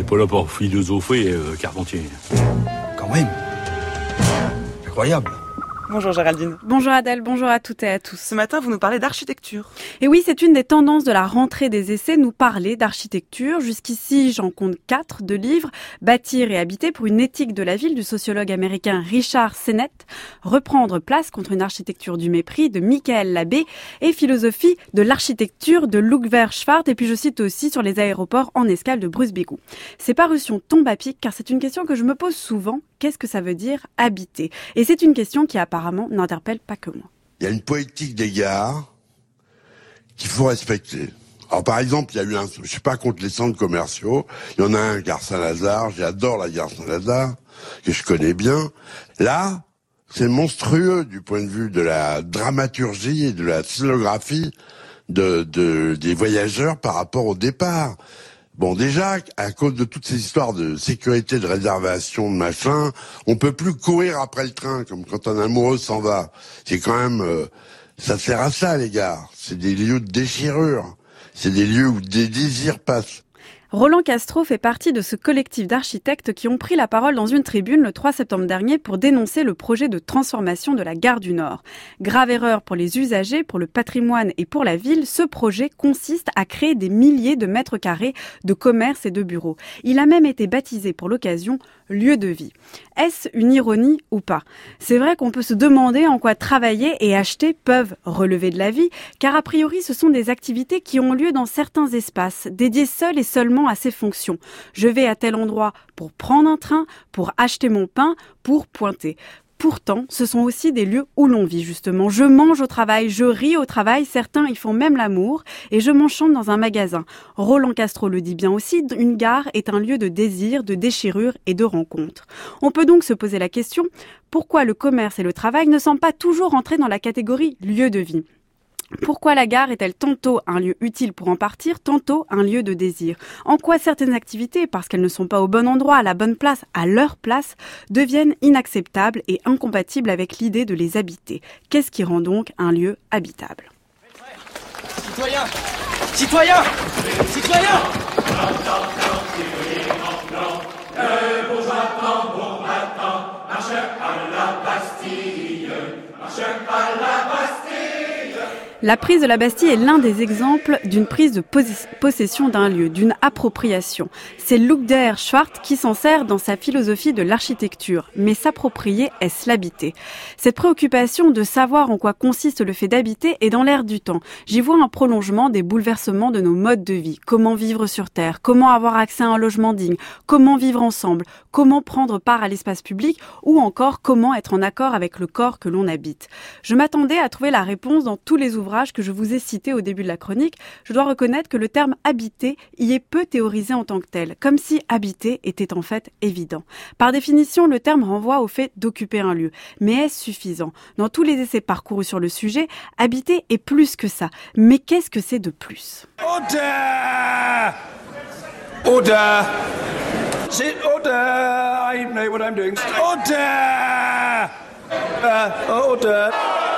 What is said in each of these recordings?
pas là pour philosopher, Carpentier. Quand même. Incroyable. Bonjour Géraldine. Bonjour Adèle, bonjour à toutes et à tous. Ce matin, vous nous parlez d'architecture. Et oui, c'est une des tendances de la rentrée des essais, nous parler d'architecture. Jusqu'ici, j'en compte 4 de livres. Bâtir et habiter pour une éthique de la ville du sociologue américain Richard Sennett. Reprendre place contre une architecture du mépris de Michael Labbé. Et philosophie de l'architecture de Lugver Schwartz. Et puis je cite aussi sur les aéroports en escale de Bruce Bigou. Ces parutions tombent à pic car c'est une question que je me pose souvent. Qu'est-ce que ça veut dire habiter ? Et c'est une question qui apparemment n'interpelle pas que moi. Il y a une poétique des gares qu'il faut respecter. Alors par exemple, il y a eu je suis pas contre les centres commerciaux. Il y en a un, gare Saint-Lazare. J'adore la gare Saint-Lazare, que je connais bien. Là, c'est monstrueux du point de vue de la dramaturgie et de la scénographie des voyageurs par rapport au départ. Bon, déjà, à cause de toutes ces histoires de sécurité, de réservation, de machin, on peut plus courir après le train, comme quand un amoureux s'en va. C'est quand même, ça sert à ça, les gares. C'est des lieux de déchirure. C'est des lieux où des désirs passent. Roland Castro fait partie de ce collectif d'architectes qui ont pris la parole dans une tribune le 3 septembre dernier pour dénoncer le projet de transformation de la gare du Nord. Grave erreur pour les usagers, pour le patrimoine et pour la ville, ce projet consiste à créer des milliers de mètres carrés de commerces et de bureaux. Il a même été baptisé pour l'occasion lieu de vie. Est-ce une ironie ou pas ? C'est vrai qu'on peut se demander en quoi travailler et acheter peuvent relever de la vie, car a priori ce sont des activités qui ont lieu dans certains espaces, dédiés seuls et seulement à ces fonctions. Je vais à tel endroit pour prendre un train, pour acheter mon pain, pour pointer. Pourtant, ce sont aussi des lieux où l'on vit, justement. Je mange au travail, je ris au travail, certains y font même l'amour, et je m'enchante dans un magasin. Roland Castro le dit bien aussi, une gare est un lieu de désir, de déchirure et de rencontre. On peut donc se poser la question, pourquoi le commerce et le travail ne sont pas toujours entrés dans la catégorie lieu de vie ? Pourquoi la gare est-elle tantôt un lieu utile pour en partir, tantôt un lieu de désir ? En quoi certaines activités, parce qu'elles ne sont pas au bon endroit, à la bonne place, à leur place, deviennent inacceptables et incompatibles avec l'idée de les habiter ? Qu'est-ce qui rend donc un lieu habitable ? Citoyens ! Citoyens ! Citoyens ! Le bourgeois tambour battant marche à la Bastille, marche à la Bastille. La prise de la Bastille est l'un des exemples d'une prise de possession d'un lieu, d'une appropriation. C'est Lugver Schwartz qui s'en sert dans sa philosophie de l'architecture. Mais s'approprier, est-ce l'habiter ? Cette préoccupation de savoir en quoi consiste le fait d'habiter est dans l'air du temps. J'y vois un prolongement des bouleversements de nos modes de vie. Comment vivre sur Terre ? Comment avoir accès à un logement digne ? Comment vivre ensemble ? Comment prendre part à l'espace public ? Ou encore, comment être en accord avec le corps que l'on habite ? Je m'attendais à trouver la réponse dans tous les ouvrages que je vous ai cités au début de la chronique. Je dois reconnaître que le terme habiter y est peu théorisé en tant que tel, comme si habiter était en fait évident. Par définition, le terme renvoie au fait d'occuper un lieu. Mais est-ce suffisant ? Dans tous les essais parcourus sur le sujet, habiter est plus que ça. Mais qu'est-ce que c'est de plus ? Order! Order! Sit order! I know what I'm doing. Order! Order!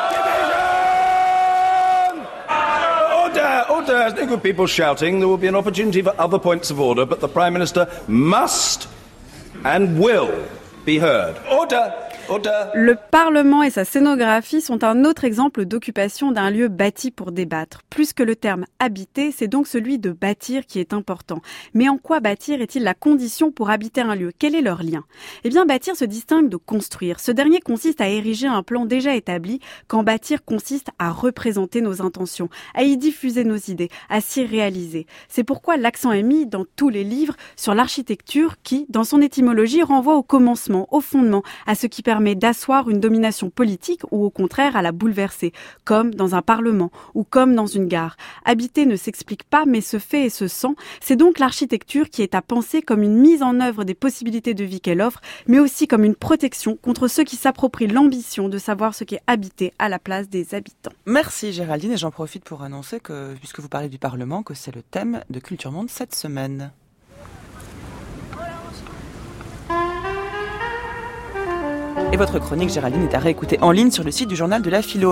Order! There's no good people shouting. There will be an opportunity for other points of order, but the Prime Minister must and will be heard. Order! Le Parlement et sa scénographie sont un autre exemple d'occupation d'un lieu bâti pour débattre. Plus que le terme « habiter », c'est donc celui de « bâtir » qui est important. Mais en quoi bâtir est-il la condition pour habiter un lieu ? Quel est leur lien ? Eh bien, bâtir se distingue de construire. Ce dernier consiste à ériger un plan déjà établi, quand bâtir consiste à représenter nos intentions, à y diffuser nos idées, à s'y réaliser. C'est pourquoi l'accent est mis dans tous les livres sur l'architecture qui, dans son étymologie, renvoie au commencement, au fondement, à ce qui permet d'asseoir une domination politique ou au contraire à la bouleverser, comme dans un parlement ou comme dans une gare. Habiter ne s'explique pas mais se fait et se sent. C'est donc l'architecture qui est à penser comme une mise en œuvre des possibilités de vie qu'elle offre, mais aussi comme une protection contre ceux qui s'approprient l'ambition de savoir ce qu'est habiter à la place des habitants. Merci Géraldine, et j'en profite pour annoncer que, puisque vous parlez du Parlement, que c'est le thème de Culture Monde cette semaine. Et votre chronique, Géraldine, est à réécouter en ligne sur le site du Journal de la Philo.